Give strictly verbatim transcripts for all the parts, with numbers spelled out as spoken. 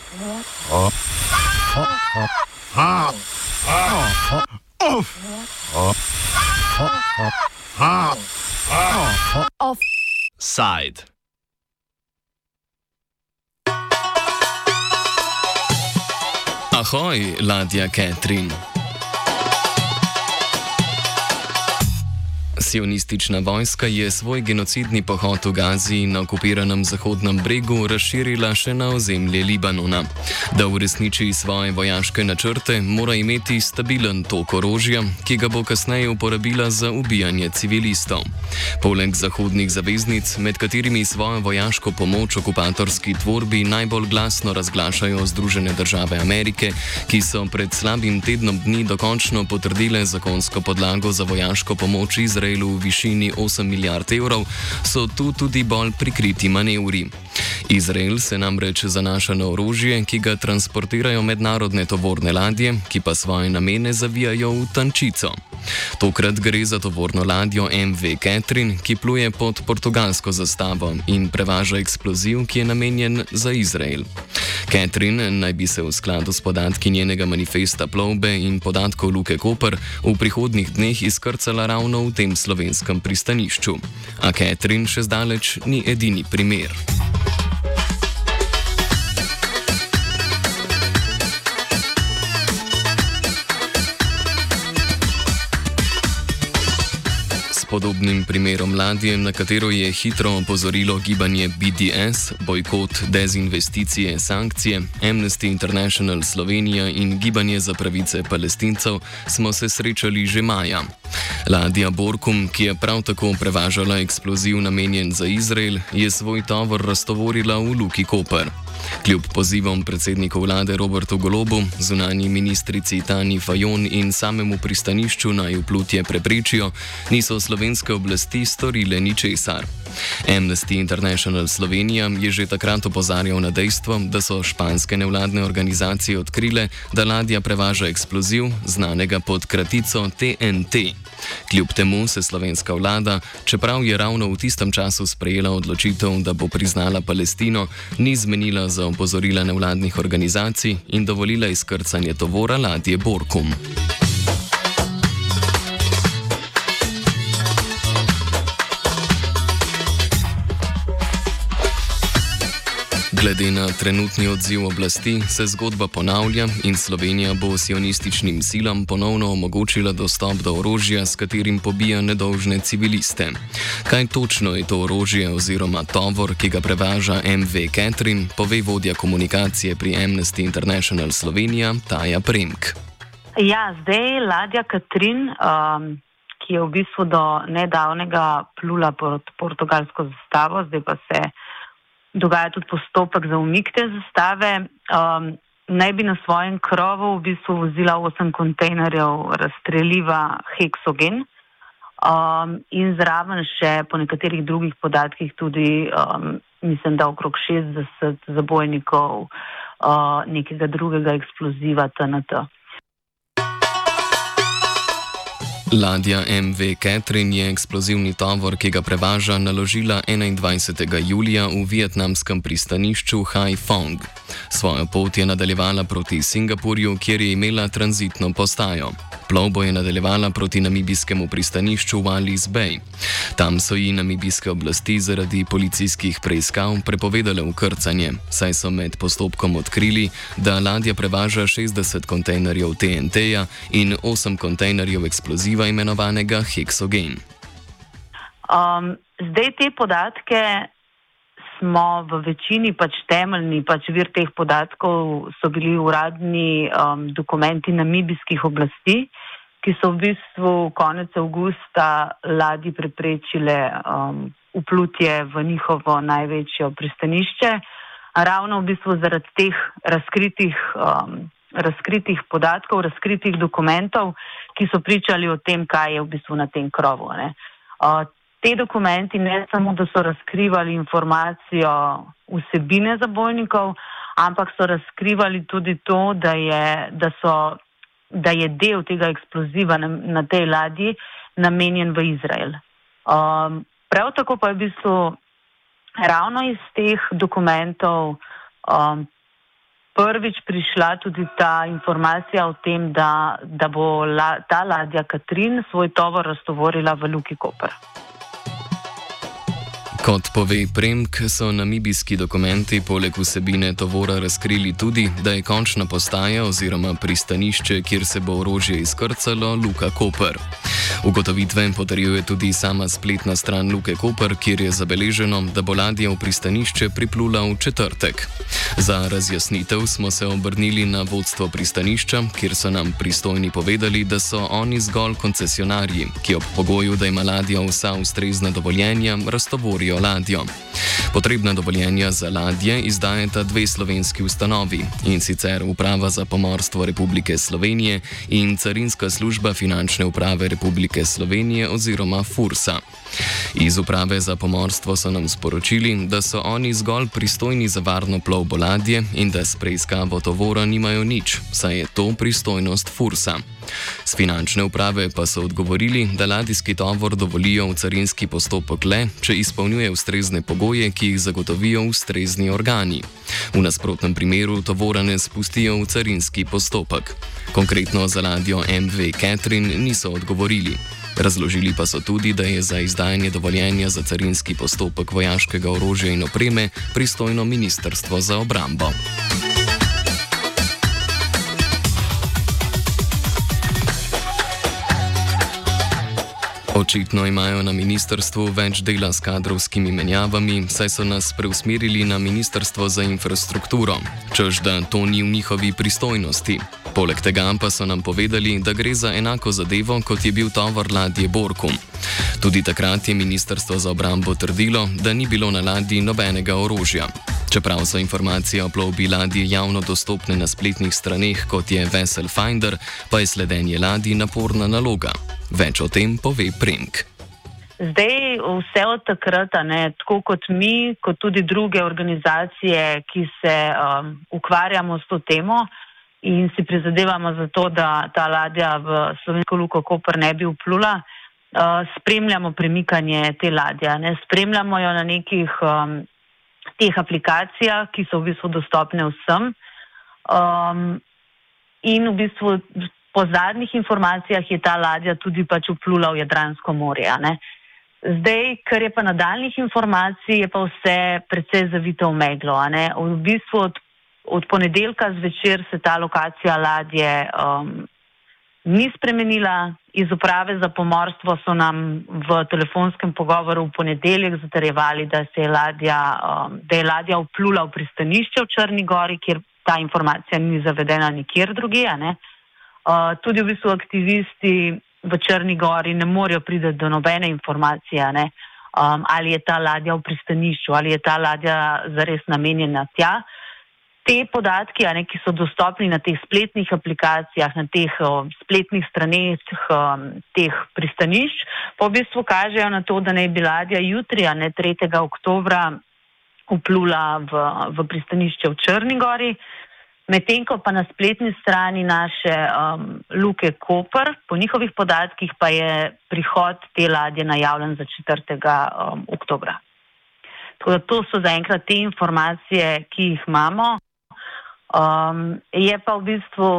Offside. Ahoj, ladja Catherine. Sionistična vojska je svoj genocidni pohod v Gazi na okupiranem Zahodnem bregu razširila še na ozemlje Libanona. Da uresniči svoje vojaške načrte, mora imeti stabilen tok orožja, ki ga bo kasneje uporabila za ubijanje civilistov. Poleg zahodnih zaveznic, med katerimi svojo vojaško pomoč okupatorski tvorbi najbolj glasno razglašajo Združene države Amerike, ki so pred slabim tednom dni dokončno potrdile zakonsko podlago za vojaško pomoč Izraelu v višini osem milijard evrov, so tu tudi bolj prikriti manevri. Izrael se namreč zanaša na orožje, ki ga transportirajo mednarodne tovorne ladje, ki pa svoje namene zavijajo v tančico. Tokrat gre za tovorno ladjo M V Catherine, ki pluje pod portugalsko zastavo in prevaža eksploziv, ki je namenjen za Izrael. Catherine naj bi se v skladu s podatki njenega manifesta plovbe in podatkov Luke Koper v prihodnjih dneh izkrcala ravno v tem slovenskem pristanišču. A Catherine še zdaleč ni edini primer. Podobnim primerom ladje, na katero je hitro opozorilo gibanje B D S, bojkot, dezinvesticije, sankcije, Amnesty International Slovenija in gibanje za pravice Palestincev, smo se srečali že maja. Ladja Borkum, ki je prav tako prevažala eksploziv namenjen za Izrael, je svoj tovor raztovorila v Luki Koper. Kljub pozivom predsedniku vlade Robertu Golobu, zunanji ministrici Tanji Fajon in samemu pristanišču naj vplutje preprečijo, niso slovenske oblasti storile ničesar. Amnesty International Slovenija je že takrat opozarjal na dejstvo, da so španske nevladne organizacije odkrile, da ladja prevaža eksploziv, znanega pod kratico T N T. Kljub temu se slovenska vlada, čeprav je ravno v tistem času sprejela odločitev, da bo priznala Palestino, ni zmenila za opozorila nevladnih organizacij in dovolila izkrcanje tovora ladje Borkum. Glede na trenutni odziv oblasti se zgodba ponavlja in Slovenija bo sionističnim silam ponovno omogočila dostop do orožja, s katerim pobija nedolžne civiliste. Kaj točno je to orožje oziroma tovor, ki ga prevaža M V Catherine, pove vodja komunikacije pri Amnesty International Slovenija Taja Premk. Ja, zdaj ladja Catherine, um, ki je v bistvu do nedavnega plula pod portugalsko zastavo, zdaj pa se dogaja tudi postopek za umik te zastave, um, naj bi na svojem krovu v bistvu vozila osem kontejnerjev razstreliva heksogen um, in zraven še po nekaterih drugih podatkih tudi, um, mislim, da okrog šestdeset zabojnikov uh, nekega drugega eksploziva T N T. Ladja M V Catherine je eksplozivni tovor, ki ga prevaža, naložila enaindvajsetega julija v vietnamskem pristanišču Hai Phong. Svojo pot je nadaljevala proti Singapurju, kjer je imela tranzitno postajo. Plovbo je nadaljevala proti namibijskemu pristanišču Wallis Bay. Tam so ji namibijske oblasti zaradi policijskih preiskav prepovedale vkrcanje, saj so med postopkom odkrili, da ladja prevaža šestdeset kontejnerjev T N T-ja in osem kontejnerjev eksploziva imenovanega heksogen. Um, zdaj te podatke smo v večini pač temeljni, pač vir teh podatkov so bili uradni um, dokumenti namibijskih oblasti, ki so v bistvu konec avgusta ladji preprečile um, vplutje v njihovo največjo pristanišče, ravno v bistvu zaradi teh razkritih, um, razkritih podatkov, razkritih dokumentov, ki so pričali o tem, kaj je v bistvu na tem krovu, ne. Uh, Te dokumenti ne samo, da so razkrivali informacijo vsebine zabojnikov, ampak so razkrivali tudi to, da je, da so, da je del tega eksploziva na, na tej ladji namenjen v Izrael. Um, prav tako pa je v bistvu ravno iz teh dokumentov um, prvič prišla tudi ta informacija o tem, da, da bo la, ta ladja Katrin svoj tovor raztovorila v Luki Koper. Kot pove Premk, so namibijski dokumenti poleg vsebine tovora razkrili tudi, da je končna postaja oziroma pristanišče, kjer se bo orožje izkrcalo, Luka Koper. Ugotovitve potrjuje tudi sama spletna stran Luke Koper, kjer je zabeleženo, da bo ladja v pristanišče priplula v četrtek. Za razjasnitev smo se obrnili na vodstvo pristanišča, kjer so nam pristojni povedali, da so oni zgolj koncesionarji, ki ob pogoju, da ima ladja vsa ustrezna dovoljenja, raztovorijo ladjo. Potrebna dovoljenja za ladje izdajata dve slovenski ustanovi, in sicer Uprava za pomorstvo Republike Slovenije in Carinska služba Finančne uprave Republike Slovenije oziroma FURSA. Iz Uprave za pomorstvo so nam sporočili, da so oni zgolj pristojni za varno plovbo ladje in da s preiskavo tovora nimajo nič, saj je to pristojnost FURSA. Z Finančne uprave pa so odgovorili, da ladijski tovor dovolijo v carinski postopek le, če izpolnjuje ustrezne pogoje, ki jih zagotovijo ustrezni organi. V nasprotnem primeru tovora ne spustijo v carinski postopek. Konkretno za ladjo M V Catherine niso odgovorili. Razložili pa so tudi, da je za izdajanje dovoljenja za carinski postopek vojaškega orožja in opreme pristojno Ministrstvo za obrambo. Očitno imajo na ministrstvu več dela s kadrovskimi menjavami, saj so nas preusmerili na Ministrstvo za infrastrukturo, čež da to ni v njihovi pristojnosti. Poleg tega pa so nam povedali, da gre za enako zadevo, kot je bil tovor ladje Borkum. Tudi takrat je Ministrstvo za obrambo trdilo, da ni bilo na ladji nobenega orožja. Čeprav so informacije o plovbi ladje javno dostopne na spletnih straneh, kot je Vessel Finder, pa je sledenje ladji naporna naloga. Več o tem pove Premk. Zdaj vse od takrat, ne, tako kot mi, kot tudi druge organizacije, ki se um, ukvarjamo s to temo in si prizadevamo za to, da ta ladja v slovensko Luko Koper ne bi vplula, uh, spremljamo premikanje te ladje. Ne. Spremljamo jo na nekih um, teh aplikacijah, ki so v bistvu dostopne vsem. Um, in v bistvu po zadnjih informacijah je ta ladja tudi pač vplula v Jadransko morje. Ne. Zdaj, kar je pa nadaljnih informacij, je pa vse precej zavito v meglo. Ne. V bistvu od, od ponedeljka zvečer se ta lokacija ladje um, ni spremenila. Iz Uprave za pomorstvo so nam v telefonskem pogovoru v ponedeljek zatrjevali, da se je ladja, um, da je ladja vplula v pristanišče v Črni gori, kjer ta informacija ni zavedena nikjer drugje. Ne. Uh, tudi v bistvu aktivisti v Črni gori ne morejo priti do nobene informacije, ne, um, ali je ta ladja v pristanišču, ali je ta ladja zares namenjena tja. Te podatki, ne, ki so dostopni na teh spletnih aplikacijah, na teh um, spletnih straneh um, teh pristanišč, pa v bistvu kažejo na to, da naj bi ladja jutri, ne, tretjega oktobra, vplula v, v pristanišče v Črni gori. Medtem ko pa na spletni strani naše um, Luke Koper, po njihovih podatkih pa je prihod te ladje najavljen za četrtega oktobra. Tako da to so zaenkrat te informacije, ki jih imamo. Um, je pa v bistvu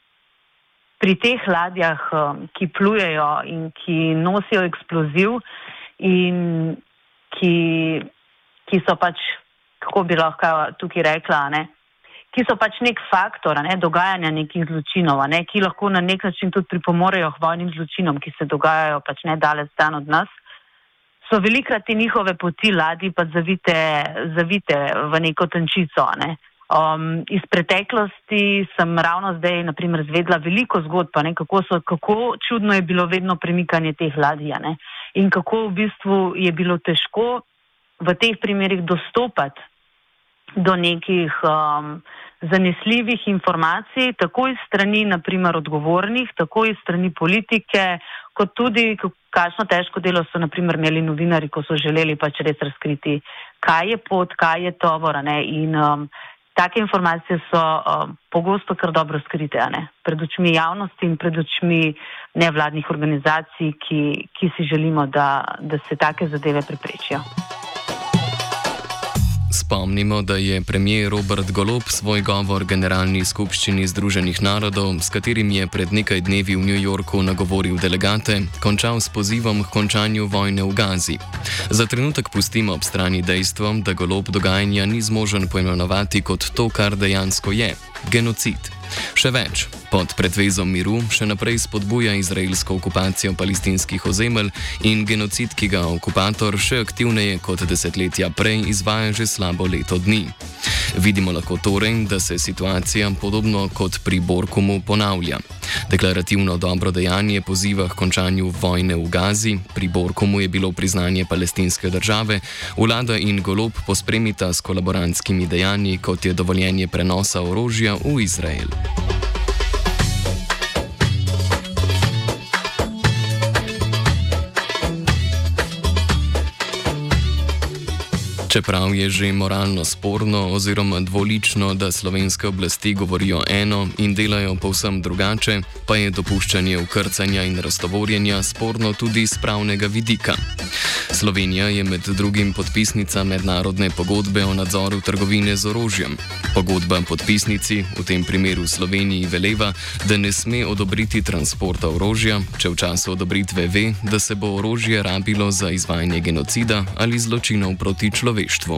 pri teh ladjah, um, ki plujejo in ki nosijo eksploziv in ki, ki so pač, kako bi lahko tukaj rekla, ne, ki so pač nek faktor, ne, dogajanja nekih zločinov, ne, ki lahko na nek način tudi pripomorejo k vojnim zločinom, ki se dogajajo pač nedaleč stran od nas, so velikrat te njihove poti ladij pa zavite, zavite v neko tančico. Ne. Um, iz preteklosti sem ravno zdaj, na primer, zvedla veliko zgodb, ne, kako, so, kako čudno je bilo vedno premikanje teh ladij, ne, in kako v bistvu je bilo težko v teh primerih dostopati do nekih um, zanesljivih informacij, tako iz strani, na primer, odgovornih, tako iz strani politike, kot tudi, kakšno težko delo so, na primer, imeli novinari, ko so želeli pač res razkriti, kaj je pot, kaj je tovor, ne, in um, take informacije so um, pogosto kar dobro skrite, ne, pred očmi javnosti in pred očmi nevladnih organizacij, ki, ki si želimo, da, da se take zadeve preprečijo. spomnimo, da je premijer Robert Golob svoj govor Generalni skupščini Združenih narodov, s katerim je pred nekaj dnevi v New Yorku nagovoril delegate, končal s pozivom k končanju vojne v Gazi. Za trenutek pustimo ob strani dejstvo, da Golob dogajanja ni zmožen poimenovati kot to, kar dejansko je – genocid. Še več, pod pretvezo miru še naprej spodbuja izraelsko okupacijo palestinskih ozemelj in genocid, ki ga okupator še aktivneje kot desetletja prej izvaja že slabo leto dni. Vidimo lahko torej, da se situacija podobno kot pri Borkumu ponavlja. Deklarativno dobro dejanje poziva k končanju vojne v Gazi, pri Borkumu je bilo priznanje palestinske države, vlada in Golob pospremita s kolaborantskimi dejanji, kot je dovoljenje prenosa orožja v Izrael. Čeprav je že moralno sporno oziroma dvolično, da slovenske oblasti govorijo eno in delajo povsem drugače, pa je dopuščanje ukrcanja in raztovorjenja sporno tudi z pravnega vidika. Slovenija je med drugim podpisnica mednarodne pogodbe o nadzoru trgovine z orožjem. Pogodba podpisnici, v tem primeru Sloveniji, veleva, da ne sme odobriti transporta orožja, če v času odobritve ve, da se bo orožje rabilo za izvajanje genocida ali zločinov proti človeštvu.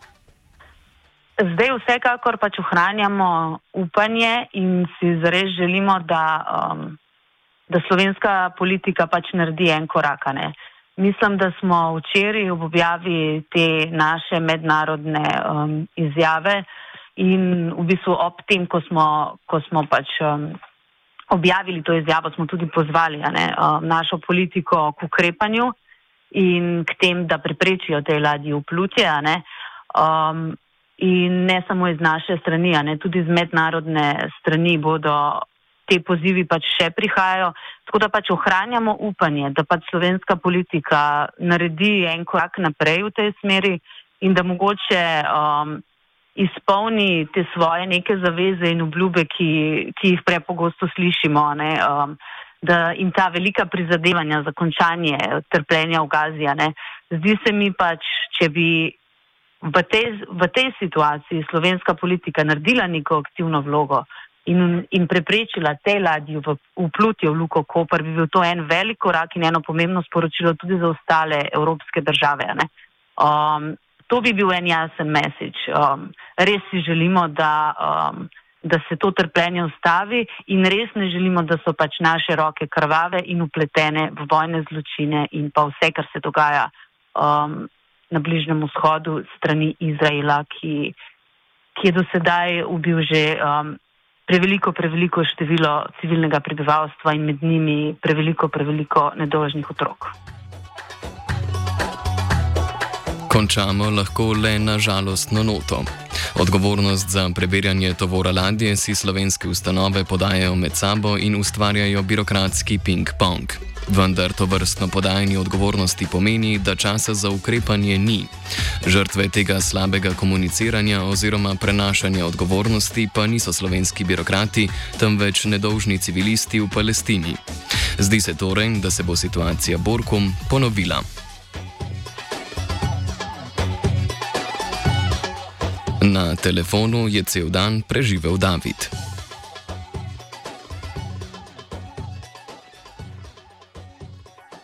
Zdaj vsekakor pač ohranjamo upanje in si zares želimo, da, um, da slovenska politika pač naredi en korak, ne. Mislim, da smo včeraj ob objavi te naše mednarodne um, izjave in v bistvu ob tem, ko smo, ko smo pač um, objavili to izjavo, smo tudi pozvali a ne, um, našo politiko k ukrepanju in k tem, da preprečijo tej ladji vplutje, a ne, um, in ne samo iz naše strani, a ne, tudi z mednarodne strani bodo te pozivi pač še prihajajo, tako da pač ohranjamo upanje, da pač slovenska politika naredi en korak naprej v tej smeri in da mogoče um, izpolni te svoje neke zaveze in obljube, ki, ki jih prepogosto slišimo, ne, um, da in ta velika prizadevanja za končanje trpljenja v Gazi, ne. Zdi se mi pač, če bi v tej, v tej situaciji slovenska politika naredila neko aktivno vlogo in, in preprečila tej ladji v vplutje v Luko Koper, bi bil to en velik korak in eno pomembno sporočilo tudi za ostale evropske države, ne. Um, to bi bil en jasen message. Um, res si želimo, da, um, da se to trpljenje ustavi in res ne želimo, da so pač naše roke krvave in upletene v vojne zločine in pa vse, kar se dogaja um, na Bližnjem vzhodu strani Izraela, ki, ki je do sedaj ubil že um, preveliko, preveliko število civilnega prebivalstva in med njimi preveliko, preveliko nedolžnih otrok. Končamo lahko le na žalostno noto. Odgovornost za preverjanje tovora ladje si slovenske ustanove podajajo med sabo in ustvarjajo birokratski ping-pong. Vendar to vrstno podajanje odgovornosti pomeni, da časa za ukrepanje ni. Žrtve tega slabega komuniciranja oziroma prenašanja odgovornosti pa niso slovenski birokrati, temveč nedolžni civilisti v Palestini. Zdi se torej, da se bo situacija Borkum ponovila. Na telefonu je cel dan preživel David.